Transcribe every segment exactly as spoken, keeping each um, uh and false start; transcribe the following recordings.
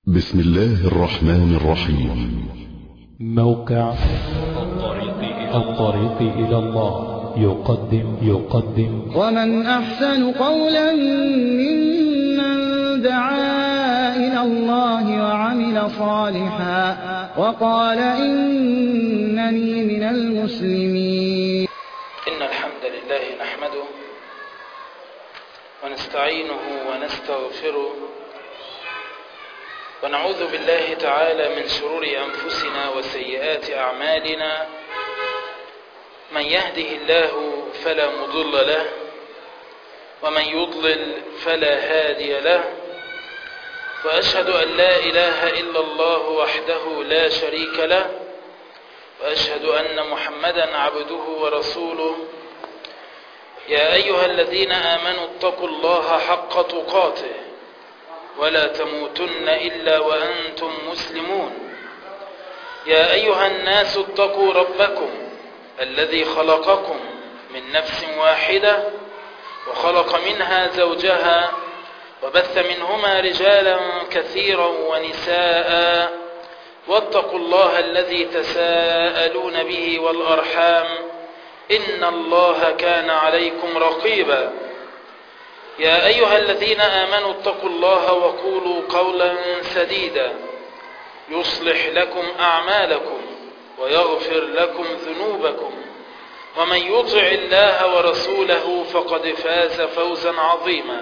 بسم الله الرحمن الرحيم. موقع الطريق إلى الله يقدم يقدم ومن أحسن قولا ممن دعا إلى الله وعمل صالحا وقال إنني من المسلمين. إن الحمد لله نحمده ونستعينه ونستغفره ونعوذ بالله تعالى من شرور أنفسنا وسيئات أعمالنا. من يهده الله فلا مضل له ومن يضلل فلا هادي له، وأشهد أن لا إله إلا الله وحده لا شريك له، وأشهد أن محمدا عبده ورسوله. يا أيها الذين آمنوا اتقوا الله حق تقاته ولا تموتن إلا وأنتم مسلمون. يا أيها الناس اتقوا ربكم الذي خلقكم من نفس واحدة وخلق منها زوجها وبث منهما رجالا كثيرا ونساء، واتقوا الله الذي تساءلون به والأرحام إن الله كان عليكم رقيبا. يا أيها الذين آمنوا اتقوا الله وقولوا قولا سديدا يصلح لكم أعمالكم ويغفر لكم ذنوبكم، ومن يطع الله ورسوله فقد فاز فوزا عظيما.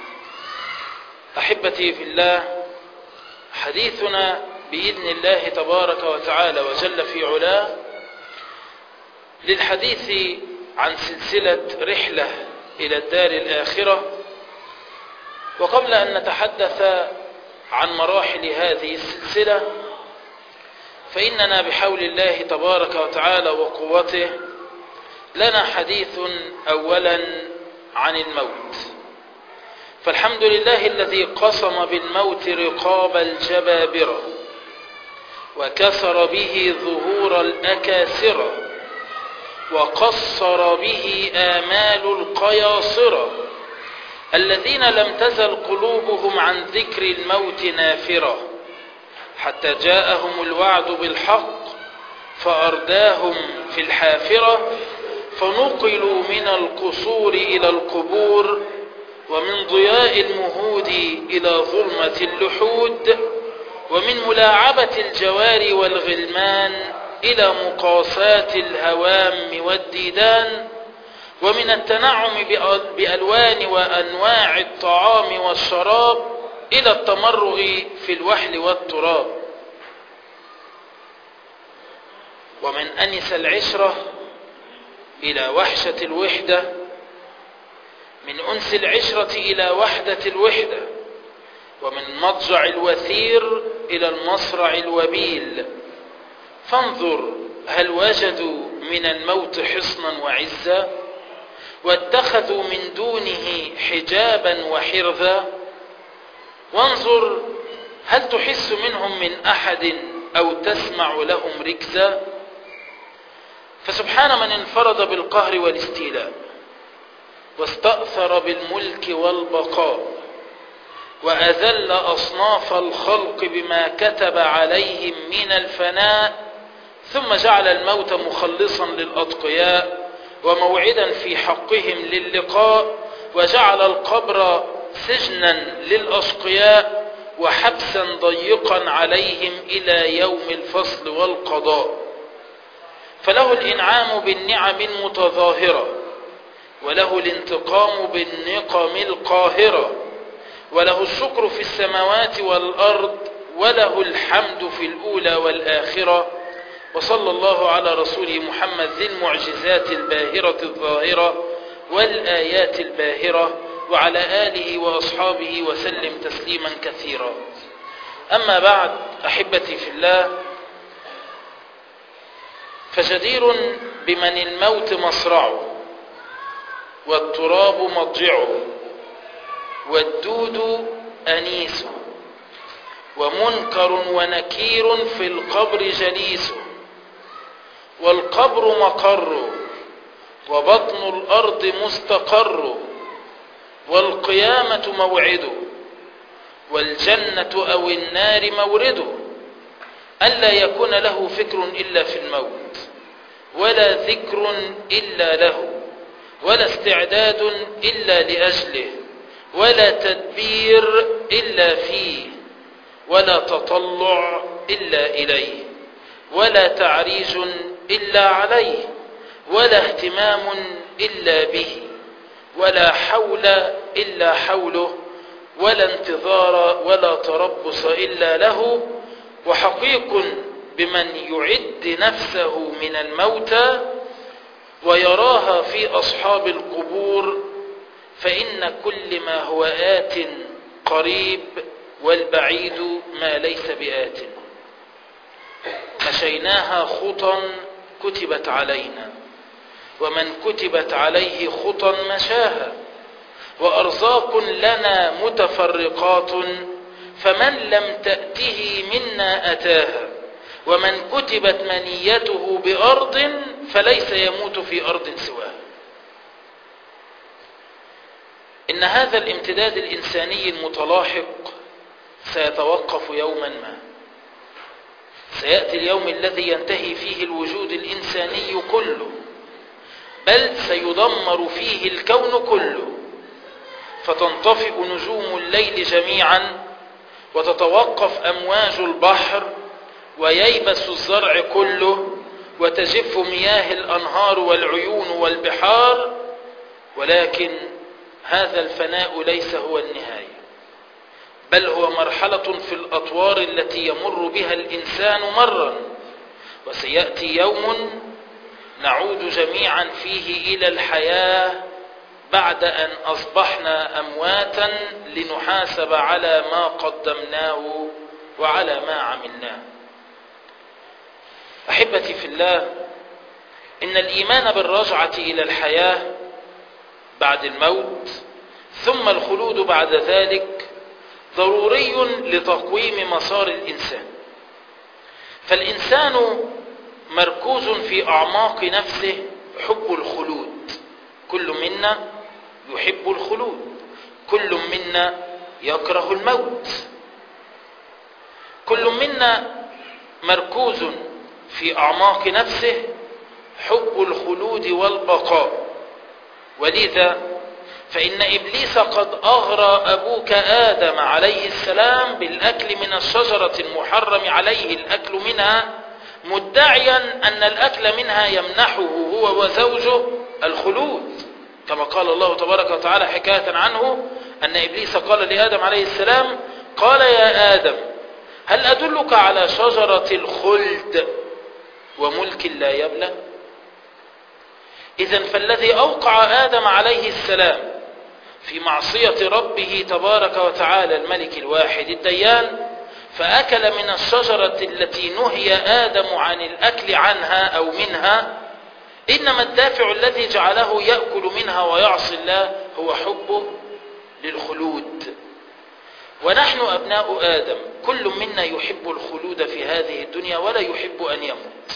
أحبتي في الله، حديثنا بإذن الله تبارك وتعالى وجل في علاه للحديث عن سلسلة رحلة إلى الدار الآخرة. وقبل أن نتحدث عن مراحل هذه السلسلة، فإننا بحول الله تبارك وتعالى وقوته لنا حديث أولا عن الموت. فالحمد لله الذي قسم بالموت رقاب الجبابرة وكسر به ظهور الأكاسرة وقصر به آمال القياصرة الذين لم تزل قلوبهم عن ذكر الموت نافرة، حتى جاءهم الوعد بالحق فأرداهم في الحافرة، فنقلوا من القصور إلى القبور، ومن ضياء المهود إلى ظلمة اللحود، ومن ملاعبة الجوار والغلمان إلى مقاساة الهوام والديدان، ومن التنعم بألوان وأنواع الطعام والشراب إلى التمرغ في الوحل والتراب. ومن أنس العشرة إلى وحشة الوحدة، من أنس العشرة إلى وحدة الوحدة، ومن مضجع الوثير إلى المصرع الوبيل. فانظر هل وجدوا من الموت حصنا وعزا واتخذوا من دونه حجابا وحرذا. وانظر هل تحس منهم من أحد أو تسمع لهم ركزا. فسبحان من انفرد بالقهر والاستيلاء واستأثر بالملك والبقاء، وأذل أصناف الخلق بما كتب عليهم من الفناء، ثم جعل الموت مخلصا للأتقياء وموعدا في حقهم للقاء، وجعل القبر سجنا للأشقياء وحبسا ضيقا عليهم إلى يوم الفصل والقضاء. فله الإنعام بالنعم المتظاهرة، وله الانتقام بالنقم القاهرة، وله الشكر في السماوات والأرض، وله الحمد في الأولى والآخرة. وصلى الله على رسوله محمد ذي المعجزات الباهرة الظاهرة والآيات الباهرة، وعلى آله وأصحابه وسلم تسليما كثيرا. أما بعد، أحبتي في الله، فجدير بمن الموت مصرعه والتراب مضجعه والدود أنيسه، ومنكر ونكير في القبر جليسه، والقبر مقر وبطن الأرض مستقر، والقيامة موعده والجنة أو النار مورده، ألا يكون له فكر إلا في الموت، ولا ذكر إلا له، ولا استعداد إلا لأجله، ولا تدبير إلا فيه، ولا تطلع إلا إليه، ولا تعريج إلا عليه، ولا اهتمام إلا به، ولا حول إلا حوله، ولا انتظار ولا تربص إلا له. وحقيق بمن يعد نفسه من الموتى ويراها في أصحاب القبور، فإن كل ما هو آت قريب، والبعيد ما ليس بآت. مشيناها خطا كتبت علينا، ومن كتبت عليه خطا مشاها، وأرزاق لنا متفرقات، فمن لم تأته منا أتاها، ومن كتبت منيته بأرض فليس يموت في أرض سواها. إن هذا الامتداد الإنساني المتلاحق سيتوقف يوما ما. سيأتي اليوم الذي ينتهي فيه الوجود الإنساني كله، بل سيدمر فيه الكون كله، فتنطفئ نجوم الليل جميعا، وتتوقف أمواج البحر، وييبس الزرع كله، وتجف مياه الأنهار والعيون والبحار. ولكن هذا الفناء ليس هو النهاية، بل هو مرحلة في الأطوار التي يمر بها الإنسان مرا. وسيأتي يوم نعود جميعا فيه إلى الحياة بعد أن أصبحنا أمواتا، لنحاسب على ما قدمناه وعلى ما عملناه. أحبتي في الله، إن الإيمان بالرجعة إلى الحياة بعد الموت ثم الخلود بعد ذلك ضروري لتقويم مسار الإنسان. فالإنسان مركوز في أعماق نفسه حب الخلود، كل منا يحب الخلود، كل منا يكره الموت، كل منا مركوز في أعماق نفسه حب الخلود والبقاء. ولذا فإن إبليس قد أغرى أبوك آدم عليه السلام بالأكل من الشجرة المحرم عليه الأكل منها، مدعيا أن الأكل منها يمنحه هو وزوجه الخلود، كما قال الله تبارك وتعالى حكاية عنه أن إبليس قال لآدم عليه السلام: قال يا آدم هل أدلك على شجرة الخلد وملك لا يبلى؟ إذن فالذي أوقع آدم عليه السلام في معصية ربه تبارك وتعالى الملك الواحد الديان، فأكل من الشجرة التي نهي آدم عن الأكل عنها أو منها، إنما الدافع الذي جعله يأكل منها ويعصي الله هو حبه للخلود. ونحن أبناء آدم كل منا يحب الخلود في هذه الدنيا ولا يحب أن يموت.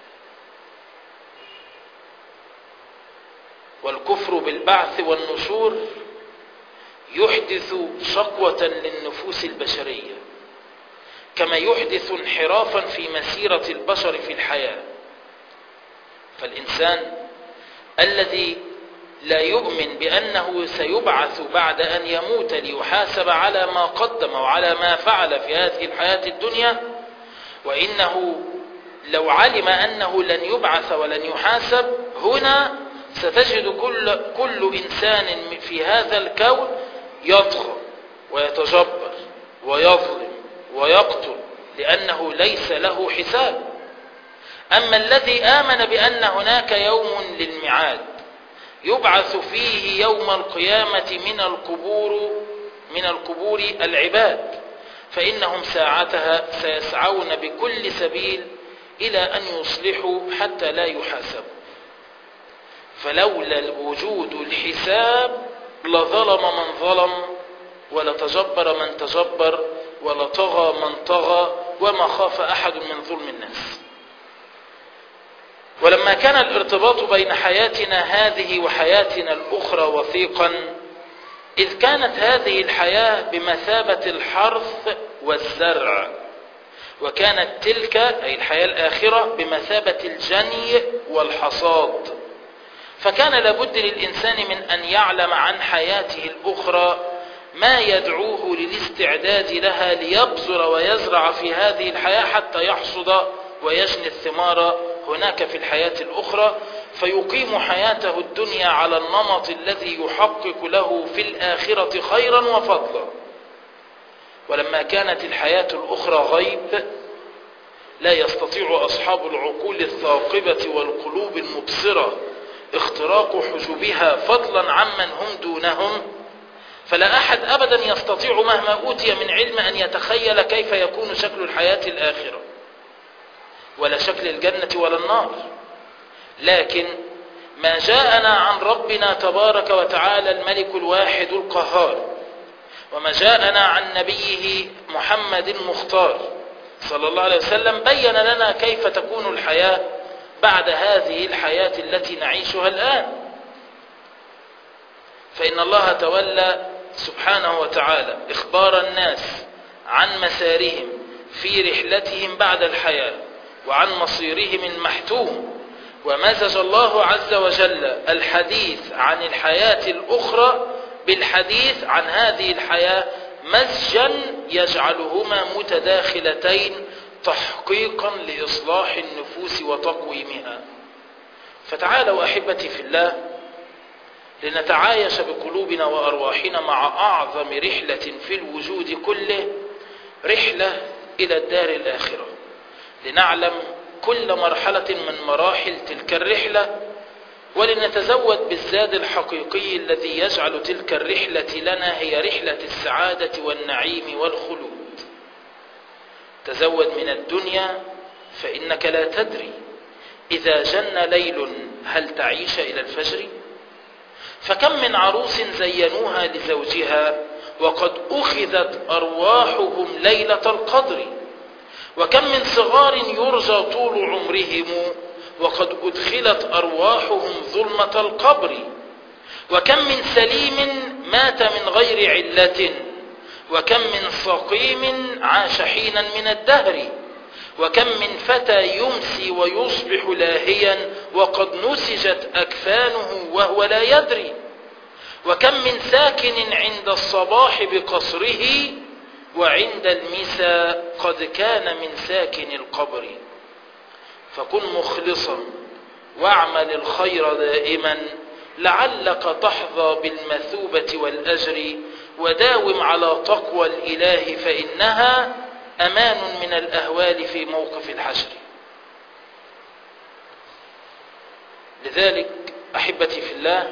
والكفر بالبعث والنشور يحدث شقوة للنفوس البشرية، كما يحدث انحرافا في مسيرة البشر في الحياة. فالإنسان الذي لا يؤمن بأنه سيبعث بعد أن يموت ليحاسب على ما قدم وعلى ما فعل في هذه الحياة الدنيا، وإنه لو علم أنه لن يبعث ولن يحاسب، هنا ستجد كل, كل إنسان في هذا الكون يطغى ويتجبر ويظلم ويقتل، لأنه ليس له حساب. أما الذي آمن بأن هناك يوم للميعاد يبعث فيه يوم القيامة من القبور من القبور العباد، فإنهم ساعتها سيسعون بكل سبيل إلى أن يصلحوا حتى لا يحاسبوا. فلولا وجود الحساب لظلم من ظلم، ولتجبر من تجبر، ولطغى من طغى، وما خاف أحد من ظلم الناس. ولما كان الارتباط بين حياتنا هذه وحياتنا الأخرى وثيقا، إذ كانت هذه الحياة بمثابة الحرث والزرع، وكانت تلك أي الحياة الآخرة بمثابة الجني والحصاد، فكان لابد للإنسان من أن يعلم عن حياته الأخرى ما يدعوه للاستعداد لها ليبذر ويزرع في هذه الحياة حتى يحصد ويجني الثمار هناك في الحياة الأخرى، فيقيم حياته الدنيا على النمط الذي يحقق له في الآخرة خيرا وفضلا. ولما كانت الحياة الأخرى غيب لا يستطيع أصحاب العقول الثاقبة والقلوب المبصرة اختراق حجبها فضلا عمن هم دونهم، فلا أحد أبدا يستطيع مهما أوتي من علم أن يتخيل كيف يكون شكل الحياة الآخرة ولا شكل الجنة ولا النار. لكن ما جاءنا عن ربنا تبارك وتعالى الملك الواحد القهار، وما جاءنا عن نبيه محمد المختار صلى الله عليه وسلم بين لنا كيف تكون الحياة بعد هذه الحياة التي نعيشها الآن. فإن الله تولى سبحانه وتعالى إخبار الناس عن مسارهم في رحلتهم بعد الحياة وعن مصيرهم المحتوم، ومزج الله عز وجل الحديث عن الحياة الأخرى بالحديث عن هذه الحياة مزجا يجعلهما متداخلتين تحقيقا لإصلاح النفوس وتقويمها. فتعالوا أحبتي في الله لنتعايش بقلوبنا وأرواحنا مع أعظم رحلة في الوجود كله، رحلة إلى الدار الآخرة، لنعلم كل مرحلة من مراحل تلك الرحلة، ولنتزود بالزاد الحقيقي الذي يجعل تلك الرحلة لنا هي رحلة السعادة والنعيم والخلود. تزود من الدنيا فإنك لا تدري إذا جن ليل هل تعيش إلى الفجر؟ فكم من عروس زينوها لزوجها وقد أخذت أرواحهم ليلة القدر، وكم من صغار يرجى طول عمرهم وقد أدخلت أرواحهم ظلمة القبر، وكم من سليم مات من غير علة، وكم من سقيم عاش حينا من الدهر، وكم من فتى يمسي ويصبح لاهيا وقد نسجت أكفانه وهو لا يدري، وكم من ساكن عند الصباح بقصره وعند المساء قد كان من ساكن القبر. فكن مخلصا واعمل الخير دائما لعلك تحظى بالمثوبة والأجر، وداوم على تقوى الإله فإنها أمان من الأهوال في موقف الحشر. لذلك أحبتي في الله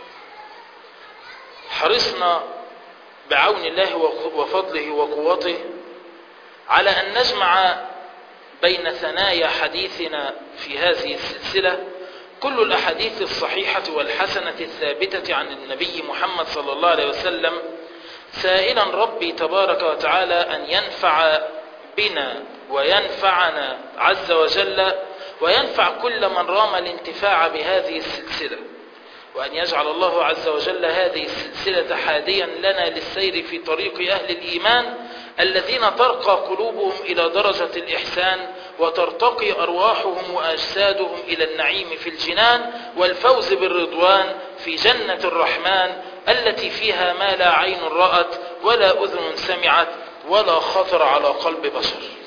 حرصنا بعون الله وفضله وقوته على أن نجمع بين ثنايا حديثنا في هذه السلسلة كل الأحاديث الصحيحة والحسنة الثابتة عن النبي محمد صلى الله عليه وسلم، سائلا ربي تبارك وتعالى أن ينفع بنا وينفعنا عز وجل وينفع كل من رام الانتفاع بهذه السلسلة، وأن يجعل الله عز وجل هذه السلسلة حاديا لنا للسير في طريق أهل الإيمان الذين ترقى قلوبهم إلى درجة الإحسان وترتقي أرواحهم وأجسادهم إلى النعيم في الجنان والفوز بالرضوان في جنة الرحمن التي فيها ما لا عين رأت ولا أذن سمعت ولا خطر على قلب بشر.